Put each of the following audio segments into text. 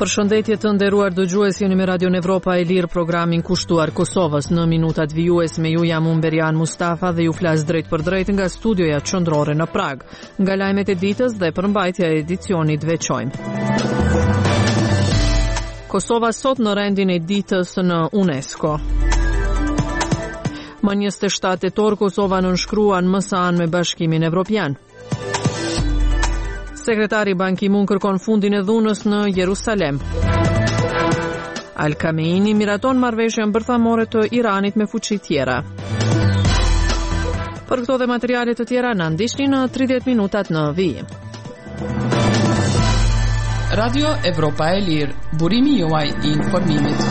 Përshëndetje të nderuar dëgjues, jeni me Radio Evropa e Lirë, programin kushtuar Kosovës. Në minutat vijues me ju jam Berian Mustafa dhe ju flas drejt për drejt nga studioja qendrore në Prag. Nga lajmet e ditës dhe përmbajtja e edicionit veçojmë. Kosova sot në rendin e ditës në UNESCO. Më 27 tetor Kosova nënshkruan MSA-n me Bashkimin Evropian. Sekretari Ban Ki-moon kërkon fundin e dhunës në Jerusalem. Al-Kameini miraton marrëveshjen bërthamore të Iranit me fuqi tjera. Për këto dhe materiale të tjera na ndiqni në 30 minutat në vijim. Radio Evropa e Lirë, burimi juaj i informimit.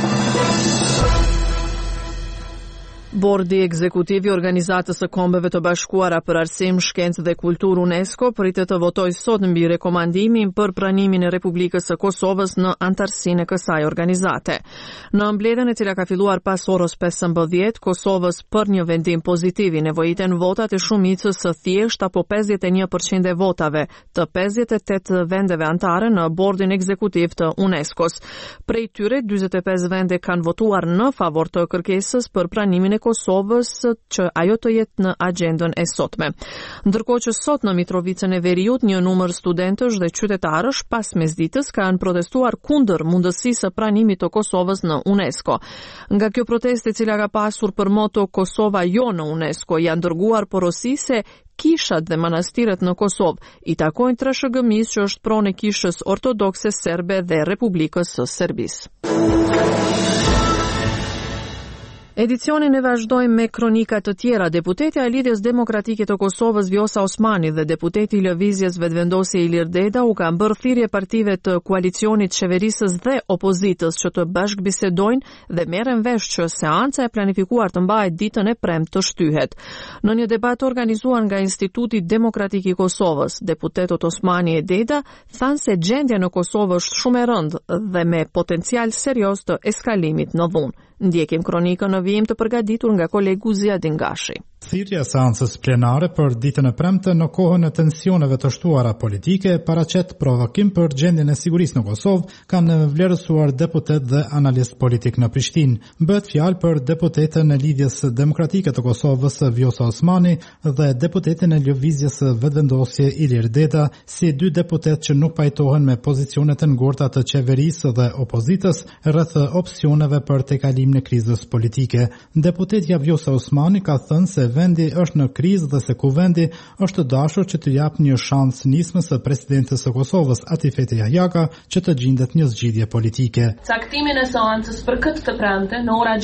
Bordi ekzekutiv i Organizatës së Kombeve të Bashkuara për Arsim, Shkencë dhe Kulturë UNESCO pritet të votojë sot mbi rekomandimin për pranimin e Republikës së Kosovës në antarësinë e kësaj organizate. Në mbledhjen e cila ka filluar pas orës 15, Kosovës për një vendim pozitiv i nevojiten votat e shumicës së thjeshtë apo 51% e votave të 58 vendeve anëtare në bordin ekzekutiv të UNESCO-s. Prej tyre 45 vende kanë votuar në favor të kërkesës për pranimin e Kosovës që ajo të jetë në agjendën e sotme. Ndërkohë që sot në Mitrovicën e Veriut një numër studentësh dhe qytetarësh pas mesditës kanë protestuar kundër mundësisë së pranimit të Kosovës në UNESCO. Nga kjo protestë, e cila ka pasur për moto Kosova jo në UNESCO, janë dërguar porosi se kishat dhe manastiret në Kosovë i takojnë TSHG-s që është pronë e kishës ortodokse serbe dhe Republikës së Serbisë. Edicionin e vazhdojmë me kronika të tjera. Deputetja e Lidhjes Demokratike të Kosovës Vjosa Osmani dhe deputeti i Lëvizjes Vetëvendosje Ilir Deda u kanë bërë thirrje partive të koalicionit qeverisës dhe opozitës që të bashkëbisedojnë dhe merren vesh që seanca e planifikuar të mbahet ditën e premtë të shtyhet. Në një debat organizuar nga Instituti Demokratik i Kosovës, deputetët Osmani e Deda thanë se gjendja në Kosovë është shumë e rëndë dhe me potencial serioz të eskalimit në dhunë. Ndjekim kronikën në vijim të përgatitur nga kolegu Ziadin Gashi. Thirrja e seancës plenare për ditën e premte në kohën e tensioneve të shtuara politike paraqet provokim për gjendjen e sigurisë në Kosovë, kanë vlerësuar deputet dhe analist politik në Prishtinë. Bëhet fjalë për deputetën e Lidhjes Demokratike të Kosovës Vjosa Osmani dhe deputetin e Lëvizjes Vetëvendosje Ilir Deda, si dy deputet që nuk pajtohen me pozicionet e ngurta të qeverisë dhe opozitës rreth opsioneve për tejkalimin e krizës politike. Deputetja Vjosa Osmani ka thënë se vendi është në krizë dhe se kuvendi është dashur që të jap një shans nismës së presidentes së Kosovës Atifete Jahjaka që të gjendet një zgjidhje politike. Caktimin e seancës për këtë të premte në ora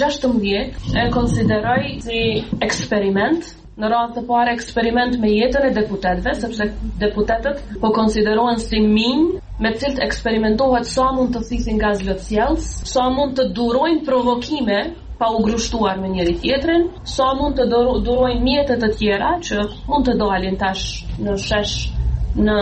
16 e konsideroj si eksperiment. Në radhë të parë eksperiment me jetën e deputetëve, sepse deputetët po konsiderohen si minj me të cilët eksperimentohet sa mund të thisin gaz lotësjellës, sa mund të durojnë provokime pa u grushtuar me njëri tjetrin, sa mund të durojnë mjete të tjera që mund të dalin tash në shesh në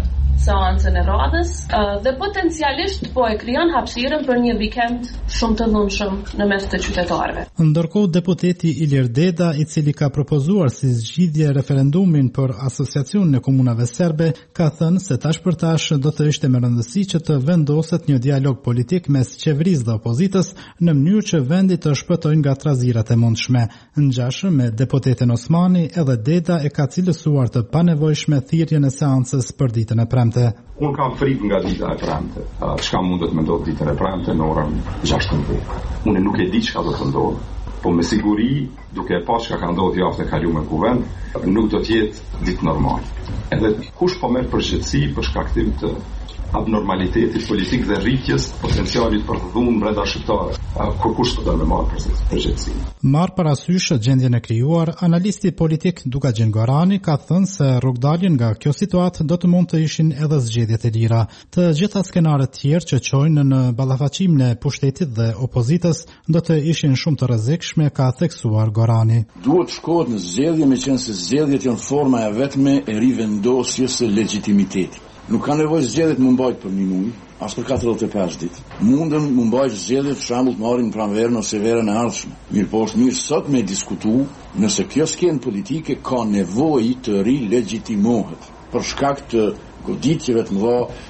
seancën e radhës dhe potencialisht po e krijon hapësirën për një vikend shumë të dhunshëm në mes të qytetarëve. Ndërkohë deputeti Ilir Deda, i cili ka propozuar si zgjidhje referendumin për asociacionin e komunave serbe, ka thënë se tash për tash do të ishte me rëndësi që të vendoset një dialog politik mes qeverisë dhe opozitës në mënyrë që vendi të shpëtojë nga trazirat e mundshme. Ngjashëm me deputetin Osmani, edhe Deda e ka cilësuar të panevojshme thirrjen e seancës për ditën e premte. Unë kam frikë nga dita e premte. Çka mundet me ndodhë ditën e premte në orën 16. Unë nuk e di çka do të ndodhë, po me siguri, duke e pa çka ka ndodhur javën e kaluar në kuvend, nuk do të jetë ditë normale. Edhe kush po merr përgjegjësi për shkak të abnormalitetit politik dhe rritjes potencialit për të dhunë brenda shqiptare, kush do të marrë përgjegjësi. Marr parasysh gjendjen e krijuar, analisti politik Dukaxhin Gorani ka thënë se rrugdaljen nga kjo situatë do të mund të ishin edhe zgjedhjet e lira. Të gjitha skenaret tjerë që çojnë në ballafaqimin e pushtetit dhe opozitës do të ishin shumë të rrezikshme, ka theksuar Gorani. Duhet shkohet në zgjedhje meqense zgjedhjet janë forma e vetme e rivendosjes së legitimitetit. Nuk ka nevojë zgjedhjet më mbajt për një muaj, as për 45 ditë. Mundën më mbajt zgjedhjet për shembull të marrin pranverën ose verën e ardhshme. Mirë po është mirë sot me diskutu nëse kjo skenë politike ka nevojë të rilegitimohet për shkak të goditjeve të mëdha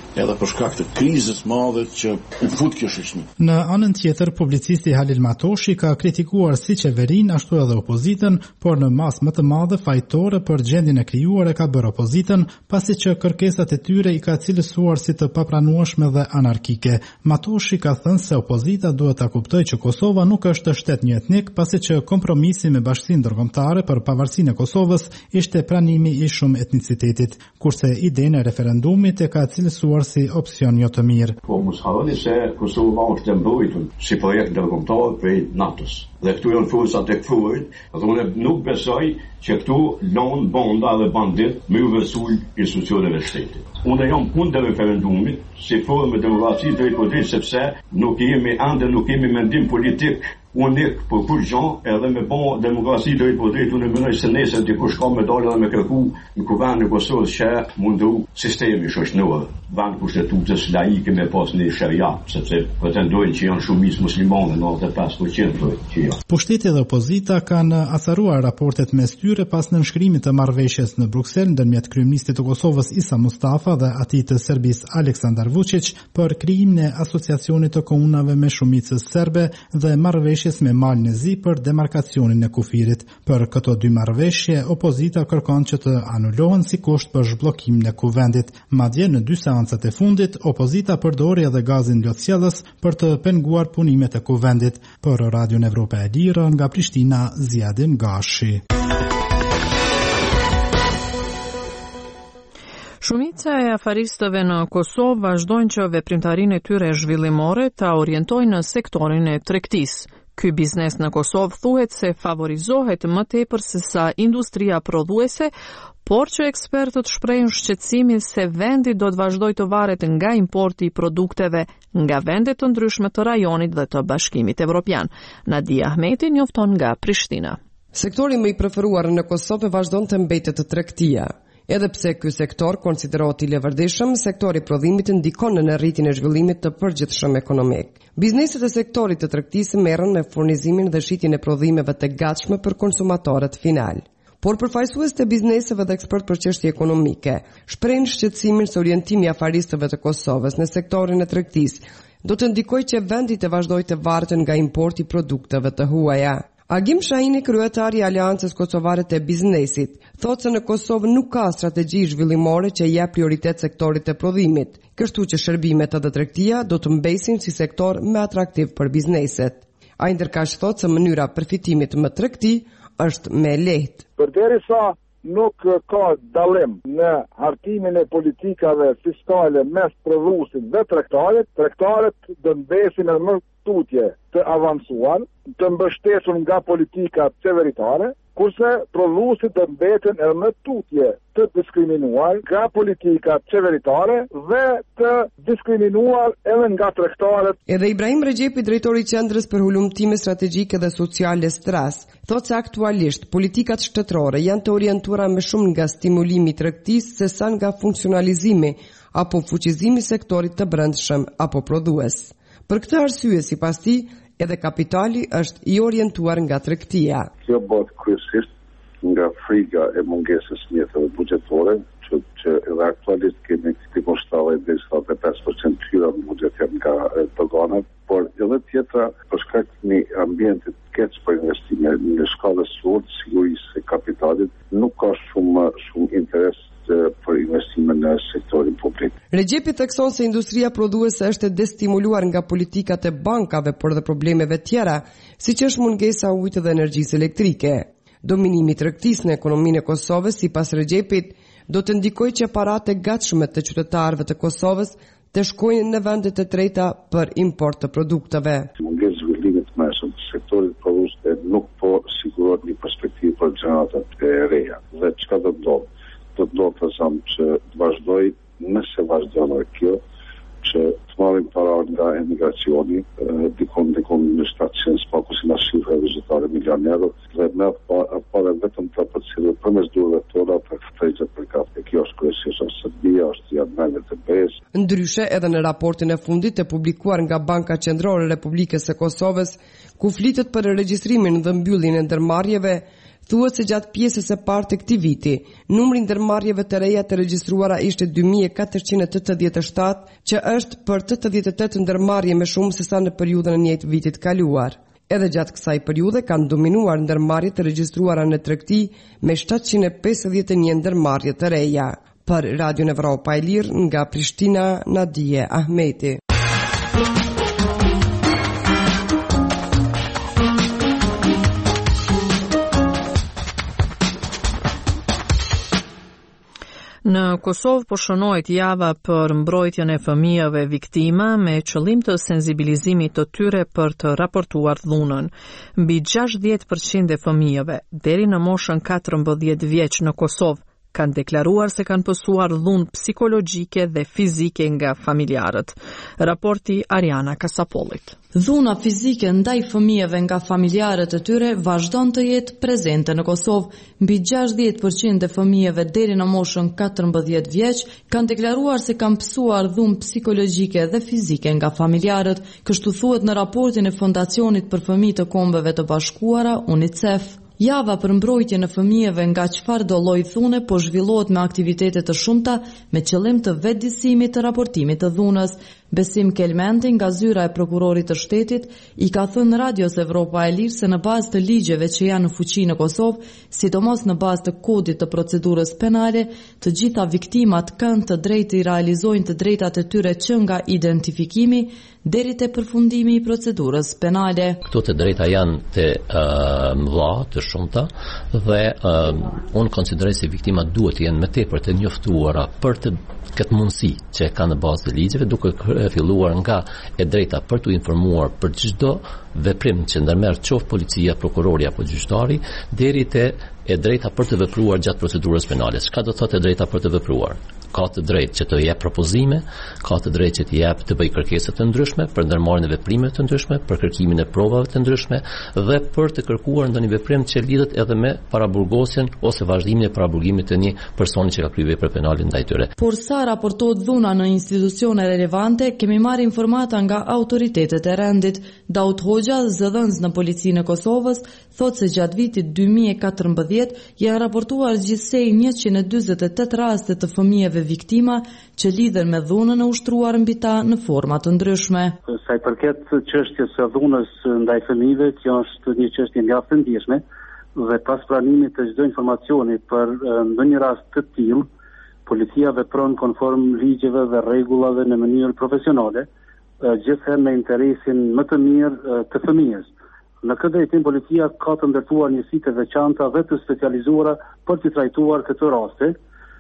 edhe për shkak të krizës madhe që u fut kjo shoqëni. Në anën tjetër, publicisti Halil Matoshi ka kritikuar si qeverinë ashtu edhe opozitën, por në masë më të madhe fajtore për gjendjen e krijuar e ka bërë opozitën, pasi që kërkesat e tyre i ka cilësuar si të papranueshme dhe anarkike. Matoshi ka thënë se opozita duhet ta kuptojë që Kosova nuk është shtet një etnik, pasi që kompromisi me Bashkinë Ndërkombëtare për pavarësinë e Kosovës ishte pranimi i shumë etnicitetit, kurse idenë e referendumit e ka cilësuar si opsion jo të mirë. Po mos harroni se Kosova është e mbrojtur si projekt ndërkombëtar prej NATO-s. Dhe këtu janë forcat e këfurit, dhe unë nuk besoj që këtu lanë banda dhe bandit me u vërsull institucioneve shtetit. Unë jam kundër referendumit si formë demokraci drejt për drejt, sepse nuk kemi mendim politik unik për kur gjën, edhe me bon demokraci drejt për drejt, unë mendoj se nesër dikush ka me dalë dhe me kërku në kuvendin e Kosovës që mundu sistemi shoqëror, vend kushtetutës laike me pas një sharia, sepse pretendojnë që janë shumicë muslimane, 95% që janë. Pushteti dhe opozita kanë acaruar raportet mes tyre pas nënshkrimit të marrëveshjes në Bruksel ndërmjet kryeministit të Kosovës Isa Mustafa dhe atij të Serbisë Aleksandar Vučić për krijimin e asociacionit të komunave me shumicë serbe dhe marrëveshjes me Malin e Zi për demarkacionin e kufirit. Për këto dy marrëveshje, opozita kërkon që të anulohen si kusht për zhbllokimin e kuvendit. Madje në 2 seancat e fundit, opozita përdori edhe gazin lotësjellës për të penguar punimet e kuvendit. Për Radion Evropa e Lirë, nga Prishtina, Ziadin Gashi. Shumica e afaristëve në Kosovë vazhdojnë që veprimtarinë e tyre zhvillimore ta orientojnë në sektorin e tregtisë. Ky biznes në Kosovë thuhet se favorizohet më tepër se sa industria prodhuese, por që ekspertët shprehin shqetësimin se vendi do të vazhdojë të varet nga importi i produkteve nga vende të ndryshme të rajonit dhe të Bashkimit Evropian. Nadia Ahmeti njofton nga Prishtina. Sektori më i preferuar në Kosovë vazhdon të mbetet tregtia. Edhe pse ky sektor konsiderohet i levërdishëm, sektori prodhimit ndikon në rritjen e zhvillimit të përgjithshëm ekonomik. Bizneset e sektorit të tregtisë merren me furnizimin dhe shitjen e prodhimeve të gatshme për konsumatorët final. Por përfaqësues të bizneseve dhe ekspert për çështje ekonomike shprehin shqetësimin se orientimi i afaristëve të Kosovës në sektorin e tregtisë do të ndikojë që vendi të vazhdojë të varet nga importi i produkteve të huaja. Agim Shahini, kryetari i Aleancës Kosovare të Biznesit, thotë se në Kosovë nuk ka strategji zhvillimore që jep prioritet sektorit të prodhimit, kështu që shërbimet edhe tregtia do të mbesin si sektor më atraktiv për bizneset. Ai ndërkaq thotë se mënyra përfitimit më tregti është më e lehtë. Përderisa nuk ka dallim në hartimin e politikave fiskale mes prodhuesit dhe tregtarët do mbesin në më tutje të avancuar, të mbështetur nga politika qeveritare, kurse prodhuesit do mbeten edhe në tutje të diskriminuar nga politika qeveritare dhe të diskriminuar edhe nga tregtarët. Edhe Ibrahim Regjepi, drejtori i Qendrës për Hulumtime Strategjike dhe Sociale Stras, thotë se aktualisht politikat shtetërore janë të orientuara më shumë nga stimulimi i tregtisë se sa nga funksionalizimi apo fuqizimi i sektorit të brendshëm apo prodhues. Për këtë arsye, sipas tij, edhe kapitali është i orientuar nga tregtia. Kjo bëhet kryesisht nga friga e mungesës mjeteve buxhetore, që edhe aktualisht kemi diku 70-75% hyra në buxhet nga doganat, por edhe tjetra për shkak të një ambientit keq për investime në shkallë të sigurisë së kapitalit, nuk ka shumë interes për investime në sektorin publik. Regjepi thekson se industria prodhuese është destimuluar nga politikat e bankave por dhe problemeve tjera, siç është mungesa e ujit dhe energjisë elektrike. Dominimi i tregtisë në ekonominë e Kosovës, sipas Regjepit, do të ndikojë që paratë e gatshme të qytetarëve të Kosovës të shkojnë në vendet e treta për import të produkteve. Mungesa zhvillimit të mesëm të sektorit prodhues nuk po sigurohet një perspektivë për gjeneratat e reja. Dhe çka do të ndodhë? Do të ndodhë të samë që të vazhdoj, nëse vazhdojnë kjo, që të marrim para nga emigracioni, dikon në 700 spaku si nga shifre vizitare milionerët, dhe me pare vetëm të përcilë përmes durve tona për këtëjgjët për kafe. Kjo është kryesisht është Serbia, është janë të BE-s. Ndryshe, edhe në raportin e fundit e publikuar nga Banka Qendrore e Republikës së Kosovës, ku flitet për regjistrimin dhe mbylljen e ndërmarrjeve, Thuhet se gjatë pjesës së parë të këtij viti, numri i ndërmarrjeve të reja të regjistruara ishte 2487, që është për 88 ndërmarrje më shumë se sa në periudhën e njëjtë vitit kaluar. Edhe gjatë kësaj periudhe kanë dominuar ndërmarrjet të regjistruara në tregti me 751 ndërmarrje të reja. Për Radio Evropa e Lirë nga Prishtina, Nadije Ahmeti. Në Kosovë po shënohet java për mbrojtjen e fëmijëve viktima me qëllim të sensibilizimit të tyre për të raportuar dhunën. Mbi 60% e fëmijëve deri në moshën 14 vjeç në Kosovë kanë deklaruar se kanë pësuar dhunë psikologjike dhe fizike nga familjarët. Raporti Ariana Kasapollit. Dhuna fizike ndaj fëmijëve nga familjarët e tyre vazhdon të jetë prezente në Kosovë. Mbi 60% e fëmijëve deri në moshën 14 vjeç kanë deklaruar se kanë pësuar dhunë psikologjike dhe fizike nga familjarët, kështu thuhet në raportin e Fondacionit për Fëmijë të Kombeve të Bashkuara, UNICEF. Java për mbrojtje në fëmijëve nga çfarëdo lloj dhune po zhvillohet me aktivitete të shumta me qëllim të vetëdijësimit të raportimit të dhunës. Besim Kelmendi nga zyra e prokurorit të shtetit i ka thënë Radios Evropa e Lirë se në bazë të ligjeve që janë në fuqi në Kosovë, sidomos në bazë të kodit të procedurës penale, të gjitha viktimat kanë të drejtë të realizojnë të drejtat e tyre që nga identifikimi deri te përfundimi i procedurës penale. Këto të drejta janë të mëdha, të shumta dhe unë konsideroj se viktimat duhet të jenë më tepër të njoftuara për të këtë mundësi që ka në bazë të ligjeve, duke filluar nga e drejta për të informuar për çdo veprim që ndërmerr qoftë policia, prokurori apo gjyqtari, deri te e drejta për të vepruar gjatë procedurës penale. Çka do thotë e drejta për të vepruar? Ka të drejtë që të jep propozime, ka të drejtë që të jep të bëj kërkesa të ndryshme për ndërmarrjen e veprimeve të ndryshme, për kërkimin e provave të ndryshme dhe për të kërkuar ndonjë veprim që lidhet edhe me paraburgosjen ose vazhdimin e paraburgimit të një personi që ka kryer vepër penale ndaj tyre. Por sa raportohet dhuna në institucione relevante, kemi marrë informata nga autoritetet e rendit. Daud Hoxha, zëdhënës në policinë e Kosovës, thotë se gjatë vitit 2014 janë raportuar gjithsej 148 raste të fëmijëve viktima që lidhen me dhunën e ushtruar mbi ta në forma të ndryshme. Sa i përket çështjes së dhunës ndaj fëmijëve, kjo është një çështje mjaft e ndjeshme dhe pas pranimit të çdo informacioni për ndonjë rast të tillë, policia vepron konform ligjeve dhe rregullave në mënyrë profesionale, gjithsesi me interesin më të mirë të fëmijës. Në këtë drejtim policia ka të ndërtuar njësi të veçanta dhe të specializuara për të trajtuar këtë raste.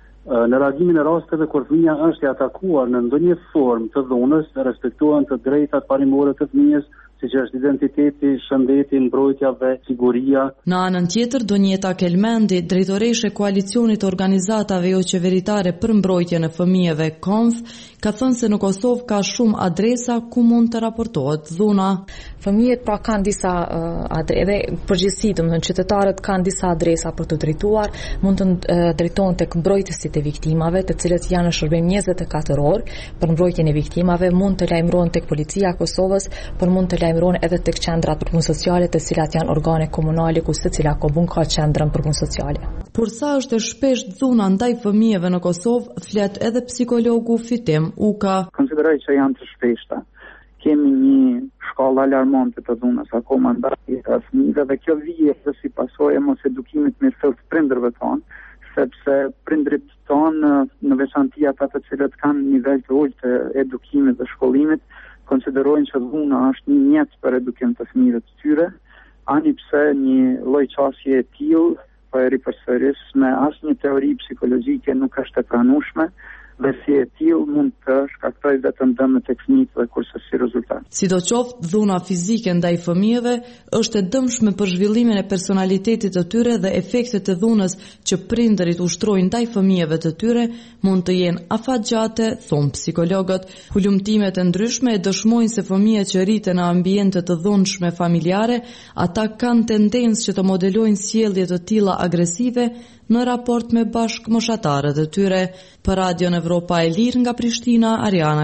Në reagimin e rasteve kur fëmia është e atakuar në ndonjë formë të dhunës, respektohen të drejtat parimore të fëmijës, siç është identiteti, shëndeti, mbrojtja dhe siguria. Në anën tjetër, Donjeta Kelmendi, drejtoreshe koalicionit organizatave jo qeveritare për mbrojtjen e fëmijëve KONF, ka thënë se në Kosovë ka shumë adresa ku mund të raportohet dhuna. Fëmijët pra kanë disa edhe përgjithësi, domethënë qytetarët kanë disa adresa për të drejtuar, mund të drejtohen tek mbrojtësit e viktimave, të cilët janë në shërbim 24 orë për mbrojtjen e viktimave, mund të lajmërohen tek policia e Kosovës, por mund të lajmërohen edhe tek qendrat për punë sociale, të cilat janë organe komunale ku secila komun ka qendrën për punë sociale. Por sa është e shpesht dhuna ndaj fëmijëve në Kosovë, flet edhe psikologu Fitim Uka. Konsideroj që janë të shpeshta. Kemi një shkallë alarmante të dhunës akoma ndaj fëmijëve dhe kjo vjen si pasojë mos edukimit mirëfillt të prindërve tonë, sepse prindrit tonë në veçanti ata të cilët kanë nivel të ulët të edukimit dhe shkollimit konsiderojnë që dhuna është një mjet për edukim të fëmijëve të tyre, ani pse një lloj qasje e tillë po e ripërsëris me asnjë teori psikologjike nuk është e pranueshme. Dhe si e tillë mund të shkaktoj vetëm dëme tek fëmijët dhe kurse si rezultat. Sidoqoftë, dhuna fizike ndaj fëmijëve është e dëmshme për zhvillimin e personalitetit të tyre dhe efektet e dhunës që prindërit ushtrojnë ndaj fëmijëve të tyre mund të jenë afatgjate, thonë psikologët. Hulumtimet e ndryshme e dëshmojnë se fëmijët që rriten në ambiente të dhunshme familjare, ata kanë tendencë që të modelojnë sjellje të tilla agresive në raport me bashkëmoshatarët e tyre. Për Radion Evropa e Lirë nga Prishtina, Ariana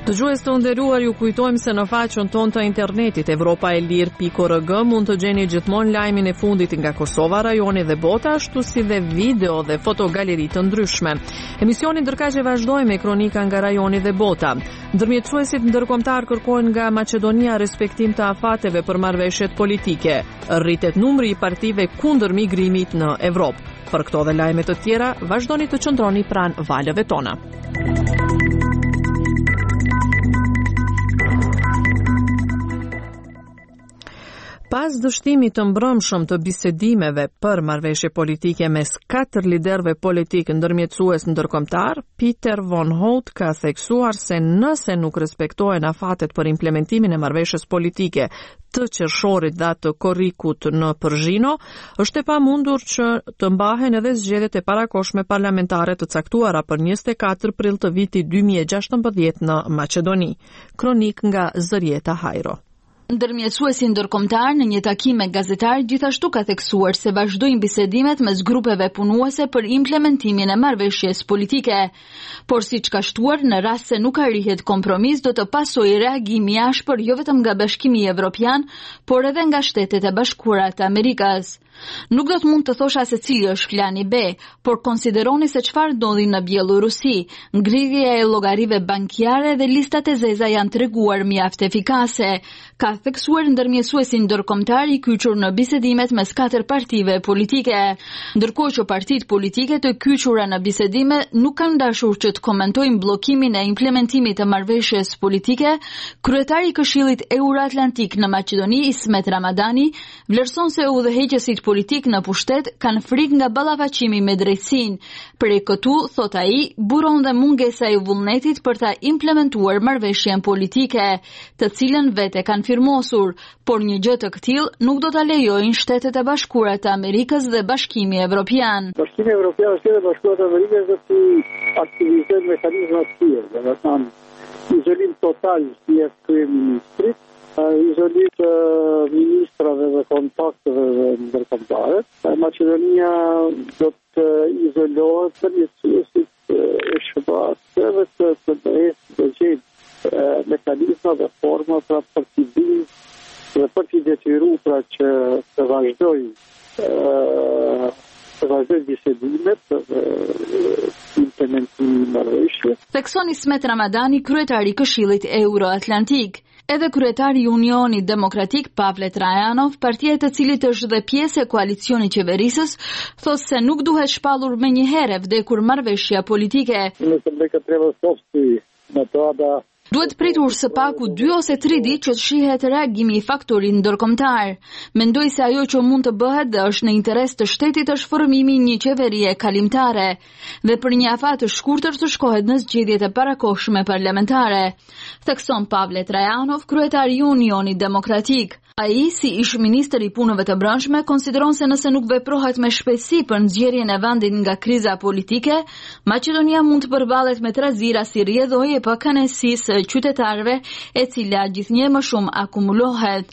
Dëgjues të nderuar, ju kujtojmë se në faqen tonë të internetit evropaelir.org mund të gjeni gjithmonë lajmin e fundit nga Kosova, rajoni dhe bota, ashtu si dhe video dhe fotogaleri të ndryshme. Emisioni ndërkaq vazhdoi me kronika nga rajoni dhe bota. Ndërmjetësuesit ndërkombëtar kërkojnë nga Maqedonia respektim të afateve për marrëveshjet politike. Rritet numri i partive kundër migrimit në Evropë. Për këto dhe lajme të tjera, vazhdoni të qëndroni pranë valëve tona. Pas dështimit të mbrëmshëm të bisedimeve për marrëveshje politike mes 4 liderëve politik ndërmjetësues ndërkombëtar, Peter von Hout ka theksuar se nëse nuk respektohen afatet për implementimin e marrëveshjes politike të qershorit dhe të korrikut në Përzhino, është e pamundur që të mbahen edhe zgjedhjet e parakohshme parlamentare të caktuara për 24 prill të vitit 2016 në Maqedoni. Kronik nga Zërieta Hajro. Ndërmjetësuesi ndërkombëtar në një takim me gazetar gjithashtu ka theksuar se vazhdojnë bisedimet mes grupeve punuese për implementimin e marrëveshjes politike. Por siç ka shtuar, në rast se nuk arrihet kompromis, do të pasojë reagim i ashpër jo vetëm nga Bashkimi Evropian, por edhe nga Shtetet e Bashkuara të Amerikës. Nuk do të mund të thosha se cili është plani B, por konsideroni se çfarë ndodhi në Bielorusi. Ngrirja e llogarive bankare dhe listat e zeza janë treguar mjaft efikase, ka theksuar ndërmjetësuesi ndërkombëtar i kyçur në bisedimet mes 4 partive politike. Ndërkohë që partitë politike të kyçura në bisedime nuk kanë dashur që të komentojnë bllokimin e implementimit të marrëveshjes politike, kryetari i Këshillit Euroatlantik në Maqedoni, Ismet Ramadani, vlerëson se udhëheqësit politik në pushtet kanë frikë nga ballafaqimi me drejtësinë. Për këtu, thot ai, buron dhe mungesa e vullnetit për ta implementuar marrëveshjen politike, të cilën vetë kanë firmosur, por një gjë të këtillë nuk do ta lejojnë Shtetet e Bashkuara të Amerikës dhe Bashkimi Evropian. Bashkimi Evropian dhe Shtetet e Bashkuara të Amerikës do të aktivizojnë mekanizma të tjerë, domethënë izolim total si e kryeministrit, izolim të ministrave dhe kontakteve ndërkombëtare. Maqedonia do të izolohet për njësuesit e shëbatëve të gjejnë mekanizma dhe forma pra për t'i bimë dhe për t'i detyru pra që të vazhdoj bisedimet dhe implementimi i marrëveshjes. Thekson Ismet Ramadani, kryetari i Këshillit Euroatlantik. Edhe kryetari i Unionit Demokratik Pavle Trajanov, partia e të cilit është dhe pjesë e koalicionit qeverisës, thos se nuk duhet shpallur menjëherë vdekur marrëveshja politike. Duhet pritur së paku 2 ose 3 ditë që të shihet reagimi i faktorit ndërkombëtar. Mendoj se ajo që mund të bëhet dhe është në interes të shtetit është formimi një qeverie kalimtare dhe për një afat të shkurtër të shkohet në zgjedhjet e parakohshme parlamentare. Thekson Pavle Trajanov, kryetari i Unionit Demokratik. Ai, si ish-ministër i punëve të brendshme, konsideron se nëse nuk veprohet me shpejtësi për nxjerrjen e vendit nga kriza politike, Maqedonia mund të përballet me trazira si rrjedhoi e pakanësisë së qytetarëve, e cila gjithnjë më shumë akumulohet.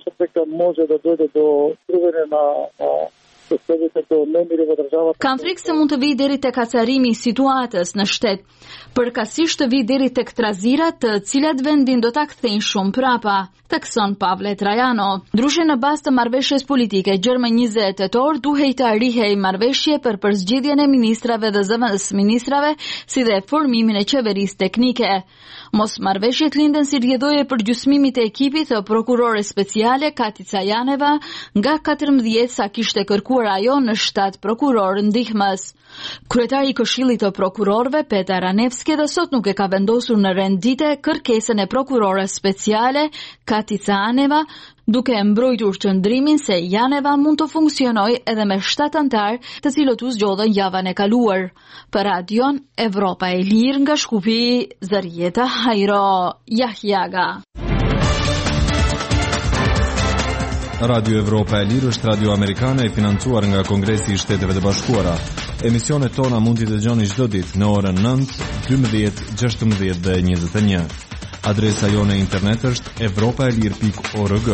Kanë frikë se mund të vijë deri tek acarimi i situatës në shtet, përkatësisht të vijë deri tek trazirat, të cilat vendin do ta kthejnë shumë prapa, thekson Pavle Trajanov. Ndryshe në bazë të marrëveshjes politike, gjërmë 20 tetor duhej të arrihej marrëveshje për përzgjedhjen e ministrave dhe zëvendësministrave, si dhe formimin e qeverisë teknike. Mos marrëveshjet linden si rrjedhoje për gjysmimit e ekipit të prokurore speciale Katica Janeva nga 14 sa kishte kërkuar ajo në 7 prokuror ndihmës. Kryetari i Këshillit të Prokurorëve Petar Ranevski dhe sot nuk e ka vendosur në rendite kërkesën e prokurores speciale Katica Janeva, duke mbrojtur qëndrimin se Janeva mund të funksionojë edhe me 7 antar, të cilët u zgjodhen javën e kaluar. Për Radion Evropa e Lirë nga Shkupi, Zërieta Hajro, Jahjaga. Radio Evropa e Lirë është radio amerikane e financuar nga Kongresi i Shteteve të Bashkuara. Emisionet tona mund t'i dëgjoni çdo ditë në orën 9, 12, 16 dhe 21. Adresa jone internet është evropaelir.org.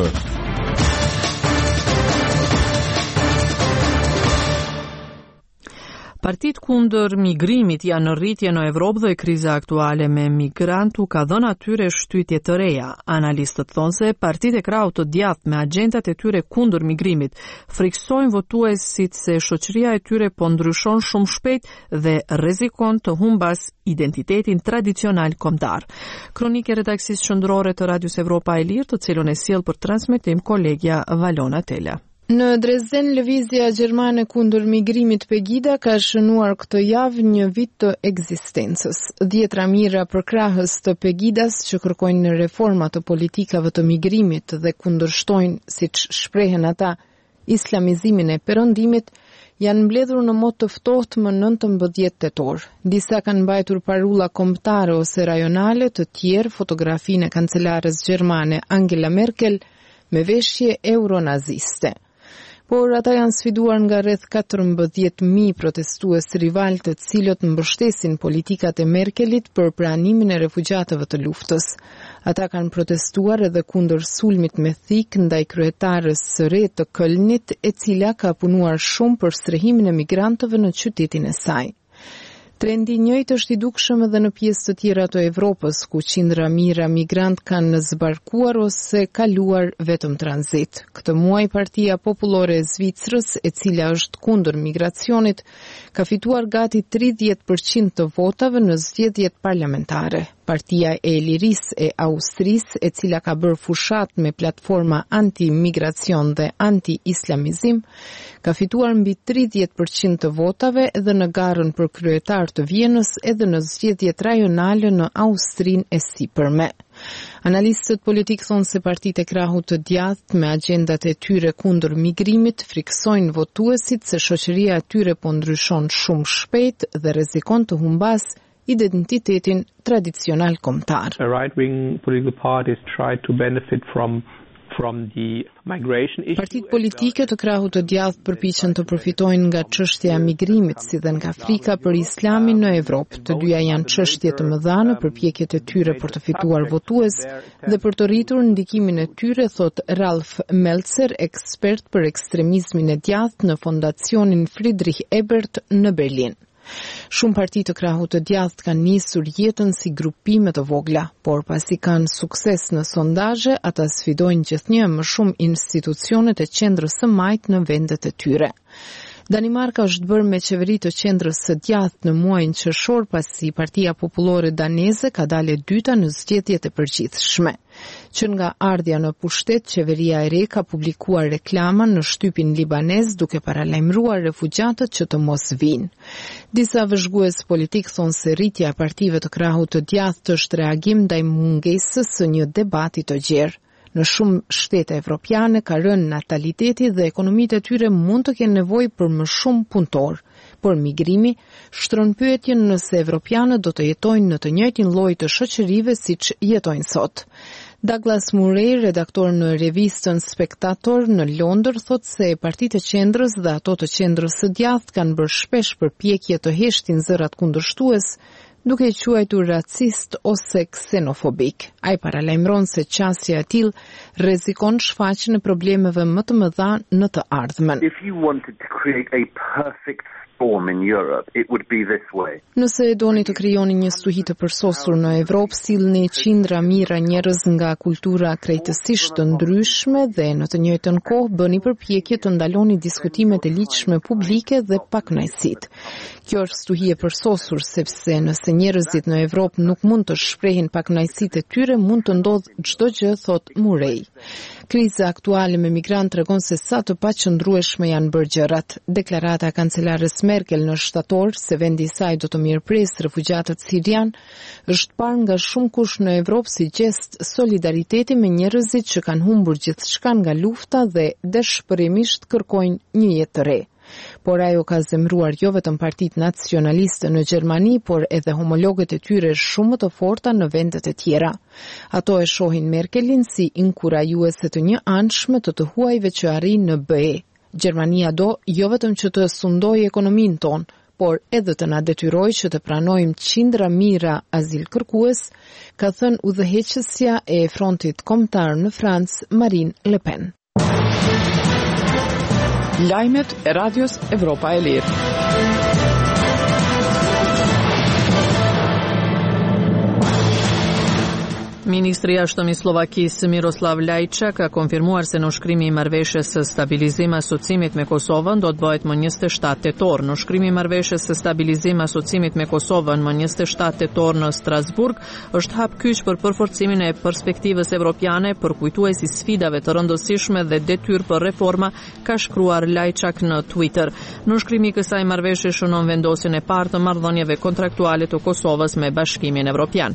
Partitë kundër migrimit janë në rritje në Evropë dhe kriza aktuale me migrantu ka dhënë atyre shtytje të reja. Analistët thonë se partitë e krahut të djathtë me agjendat e tyre kundër migrimit friksojnë votuesit se shoqëria e tyre po ndryshon shumë shpejt dhe rrezikon të humbas identitetin tradicional kombëtar. Kronikë e redaksisë qendrore të Radios Evropa e Lirë, të cilën e sjell për transmetim kolegja Valona Tela. Në Dresden, lëvizja gjermane kundër migrimit Pegida ka shënuar këtë javë një vit të ekzistencës. 10 mira për krahës të Pegidas që kërkojnë reforma të politikave të migrimit dhe kundërshtojnë, siç shprehen ata, islamizimin e perëndimit, janë mbledhur në mod të ftohtë më 19 tetor. Disa kanë mbajtur parulla kombëtare ose rajonale, të tjerë fotografinë e kancelares gjermane Angela Merkel me veshje euronaziste. Por ata janë sfiduar nga rreth 14.000 protestues rival të cilët mbështesin politikat e Merkelit për pranimin e refugjatëve të luftës. Ata kanë protestuar edhe kundër sulmit me thik ndaj kryetarës së re të Kölnit, e cila ka punuar shumë për strehimin e migrantëve në qytetin e saj. Trendi i njëjtë është i dukshëm edhe në pjesë të tjera të Evropës, ku qindra mijëra migrant kanë zbarkuar ose kaluar vetëm tranzit. Këtë muaj Partia Popullore e Zvicrës, e cila është kundër migracionit, ka fituar gati 30% të votave në zgjedhjet parlamentare. Partia e Lirisë e Austrisë, e cila ka bërë fushat me platforma anti-migracion dhe anti-islamizim, ka fituar mbi 30% të votave edhe në garën për kryetar të Vienës edhe në zgjedhjet rajonale në Austrinë e sipërme. Analistët politik thonë se partitë e krahut të djathtë me agjendat e tyre kundër migrimit friksojnë votuesit se shoqëria e tyre po ndryshon shumë shpejt dhe rrezikon të humbas identitetin tradicional kombëtar. Right-wing political parties try to benefit from the migration issue. Partitë politike të krahut të djathtë përpiqen të përfitojnë nga çështja e migrimit, si dhe nga frika për islamin në Evropë. Të dyja janë çështje të mëdha në përpjekjet e tyre për të fituar votues dhe për të rritur ndikimin e tyre, thot Ralf Meltzer, ekspert për ekstremizmin e djathtë në Fondacionin Friedrich Ebert në Berlin. Shumë parti të krahut të djathtë kanë nisur jetën si grupime të vogla, por pasi kanë sukses në sondazhe, ata sfidojnë gjithnjë më shumë institucionet e qendrës së majtë në vendet e tyre. Danimarka është bërë me qeveri të qendrës së djathtë në muajin qershor pasi Partia Popullore Daneze ka dalë e dyta në zgjedhjet e përgjithshme. Që nga ardhja në pushtet, qeveria e re ka publikuar reklama në shtypin libanez duke paralajmëruar refugjatët që të mos vinë. Disa vëzhgues politik thonë se rritja e partive të krahut të djathtë është reagim ndaj mungesës së një debati të gjerë. Në shumë shtete evropiane ka rënë nataliteti dhe ekonomitë e tyre mund të kenë nevojë për më shumë punëtor. Por migrimi shtron pyetjen nëse evropianët do të jetojnë në të njëjtin lloj të shoqërive siç jetojnë sot. Douglas Murray, redaktor në revistën Spectator në Londër, thot se partitë e qendrës dhe ato të qendrës së djathtë kanë bërë shpesh përpjekje të heshtin zërat kundërshtues, duke i quajtur racist ose ksenofobik. Ai paralajmëron se qasja e tillë rrezikon shfaqjen e problemeve më të mëdha në të ardhmen. If you wanted to create a perfect storm in Europe, it would be this way. Nëse doni të krijoni një stuhi të përsosur në Evropë, sillni qindra mijëra njerëz nga kultura krejtësisht të ndryshme dhe në të njëjtën kohë bëni përpjekje të ndaloni diskutimet e ligjshme publike dhe pakënaqësitë. Kjo është stuhi e përsosur sepse nëse njerëzit në Evropë nuk mund të shprehin pakënaqësitë e tyre, mund të ndodhë çdo gjë, thot Murray. Kriza aktuale me migrantë tregon se sa të paqëndrueshme janë bërë gjërat. Deklarata e kancelares Merkel në shtator se vendi i saj do të mirëpresë refugjatët sirian është parë nga shumë kush në Evropë si gjest solidariteti me njerëzit që kanë humbur gjithçka nga lufta dhe dëshpërimisht kërkojnë një jetë të re. Por ajo ka zemruar jo vetëm partitë nacionaliste në Gjermani, por edhe homologët e tyre shumë të forta në vendet e tjera. Ato e shohin Merkelin si inkurajuese të një anshme të huajve që arrin në BE. Gjermania do jo vetëm që të sundojë ekonominë tonë, por edhe të na detyrojë që të pranojmë qindra mijëra azil kërkues, ka thënë udhëheqësja e Frontit Kombëtar në Francë, Marine Le Pen. Lajmet e Radios Evropa e Lirë. Ministri i jashtëm i Slovakisë Miroslav Lajčak ka konfirmuar se nënshkrimi i marrëveshjes së stabilizim asociimit me Kosovën do të bëhet më 27 tetor. Nënshkrimi i marrëveshjes së stabilizim asociimit me Kosovën më 27 tetor në Strasburg është hap kyç për përforcimin e perspektivës evropiane, përkujtuesi sfidave të rëndësishme dhe detyrë për reforma, ka shkruar Lajčak në Twitter. Nënshkrimi i kësaj marrëveshje shënon vendosjen e parë të marrëdhënieve kontraktuale të Kosovës me Bashkimin Evropian.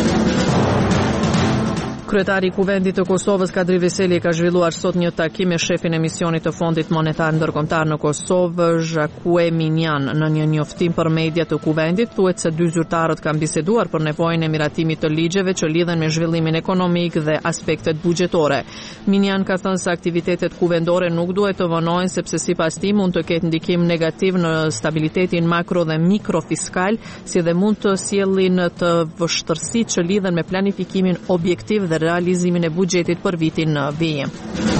Kryetari i Kuvendit të Kosovës Kadri Veseli ka zhvilluar sot një takim me shefin e misionit të Fondit Monetar Ndërkombëtar në Kosovë, Zhakue Minjan. Në një njoftim për media të Kuvendit thuhet se dy zyrtarët kanë biseduar për nevojën e miratimit të ligjeve që lidhen me zhvillimin ekonomik dhe aspektet buxhetore. Minjan ka thënë se aktivitetet kuvendore nuk duhet të vonohen sepse sipas tij mund të ketë ndikim negativ në stabilitetin makro dhe mikrofiskal, si dhe mund të sjellin të vështirësitë që lidhen me planifikimin objektiv dhe realizimin e buxhetit për vitin në vijim.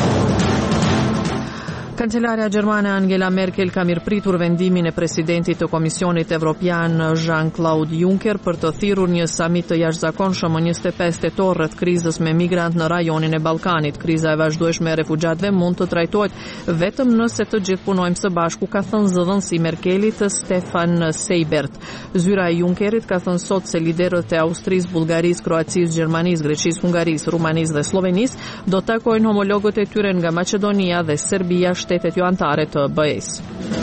Kancelarja gjermane Angela Merkel ka mirëpritur vendimin e presidentit të Komisionit Evropian Jean-Claude Juncker për të thirrur një samit të jashtëzakonshëm më 25 tetor rreth krizës me migrant në rajonin e Ballkanit. Kriza e vazhdueshme e refugjatëve mund të trajtohet vetëm nëse të gjithë punojmë së bashku, ka thënë zëdhënësi i Merkelit Stefan Seibert. Zyra e Junckerit ka thënë sot se liderët e Austrisë, Bullgarisë, Kroacisë, Gjermanisë, Greqisë, Hungarisë, Rumanisë dhe Slovenisë do të takojnë homologët e tyre nga Maqedonia dhe Serbia, shtetet jo anëtare të BE-s.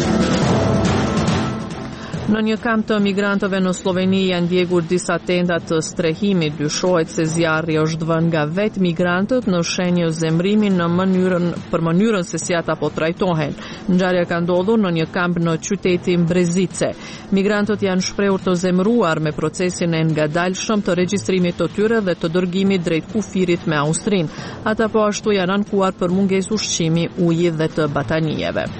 Në një kamp të migrantëve në Sloveni janë ndjekur disa tenda të strehimit. Dyshohet se zjarri është vënë nga vetë migrantët në shenjë zemrimi për mënyrën se si ata po trajtohen. Ngjarja ka ndodhur në një kamp në qytetin Brezice. Migrantët janë shprehur të zemëruar me procesin e ngadalshëm të regjistrimit të tyre dhe të dërgimit drejt kufirit me Austrinë. Ata po ashtu janë ankuar për mungesë ushqimi, uji dhe të batanijeve.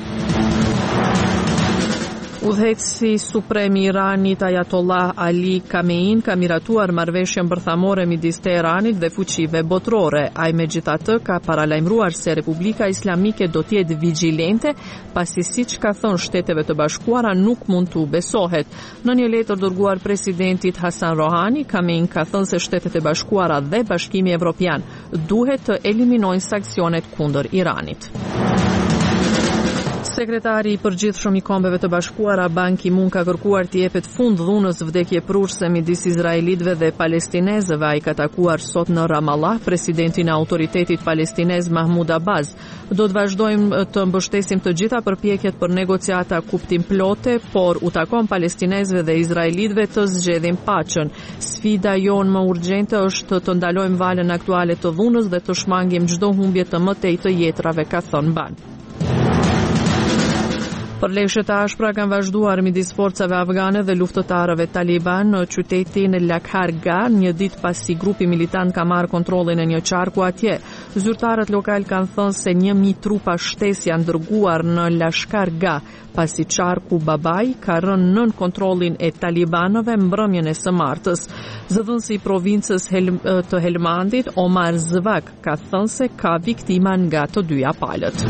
Udhëheqësi suprem i Iranit Ayatollah Ali Khamenei ka miratuar marrëveshjen bërthamore midis Teheranit dhe fuqive botërore. Ai megjithatë ka paralajmëruar se Republika Islamike do të jetë vigjilente, pasi siç ka thënë Shteteve të Bashkuara nuk mund të besohet. Në një letër dërguar presidentit Hasan Rohani, Khamenei ka thënë se Shtetet e Bashkuara dhe Bashkimi Evropian duhet të eliminojnë sanksionet kundër Iranit. Sekretari i përgjithshëm i Kombeve të Bashkuara Ban Ki-moon ka kërkuar të jepet fund dhunës vdekjeprurse midis izraelitëve dhe palestinezëve. Ai ka takuar sot në Ramallah presidentin e Autoritetit Palestinez Mahmoud Abbas. Do të vazhdojmë të mbështesim të gjitha përpjekjet për negociata kuptimplote, por u takon palestinezëve dhe izraelitëve të zgjedhin paqen. Sfida jonë më urgjente është të ndalojmë valën aktuale të dhunës dhe të shmangim çdo humbje të mëtej të jetrave, ka thënë Ban. Përleshjet e ashpra kanë vazhduar midis forcave afgane dhe luftëtarëve taliban në qytetin Lakhargah, një ditë pasi grupi militant ka marrë kontrollin e një qarku atje. Zyrtarët lokal kanë thënë se 1000 trupa shtesë janë dërguar në Lashkargah, pasi qarku Babai ka rënë nën kontrollin e talibanëve mbrëmjen e së martës. Zëdhënësi i provincës të Helmandit, Omar Zvak, ka thënë se ka viktima nga të dyja palët.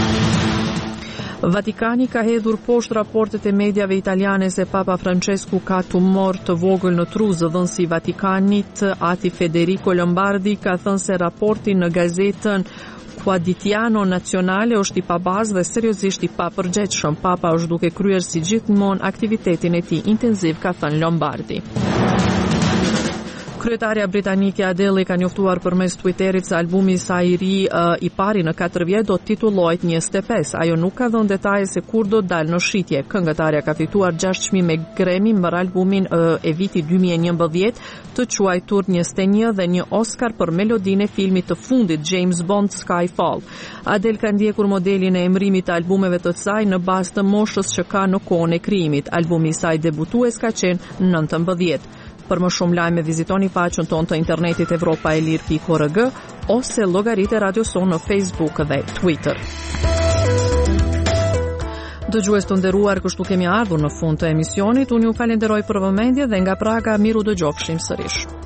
Vatikani ka hedhur poshtë raportet e mediave italiane se Papa Francesku ka tumor të vogël në tru. Zëdhënësi i Vatikanit Ati Federico Lombardi ka thënë se raporti në gazetën Quotidiano Nazionale është i pabazë dhe seriozisht i papërgjegjshëm. Papa është duke kryer si gjithmonë aktivitetin e tij intenziv, ka thënë Lombardi. Kryetaria britanike Adele ka njoftuar përmes Twitterit se albumi i saj i ri i pari në 4 vjet do të titullohet 25. Ajo nuk ka dhënë detaje se kur do të dalë në shitje. Këngëtarja ka fituar 6 çmime Grammy për albumin e vitit 2011, të quajtur 21 dhe një Oscar për melodinë e filmit të fundit James Bond Skyfall. Adele ka ndjekur modelin e emërimit të albumeve të saj në bazë të moshës që ka në kohën e krijimit. Albumi i saj debutues ka qenë 19. Për më shumë lajme vizitoni faqen tonë të internetit evropaelir.org ose llogaritë e Radio Son në Facebook dhe Twitter. Dëgjues të nderuar, kështu kemi ardhur në fund të emisionit. Unë ju falenderoj për vëmendje dhe nga Praga miru dëgjofshim sërish.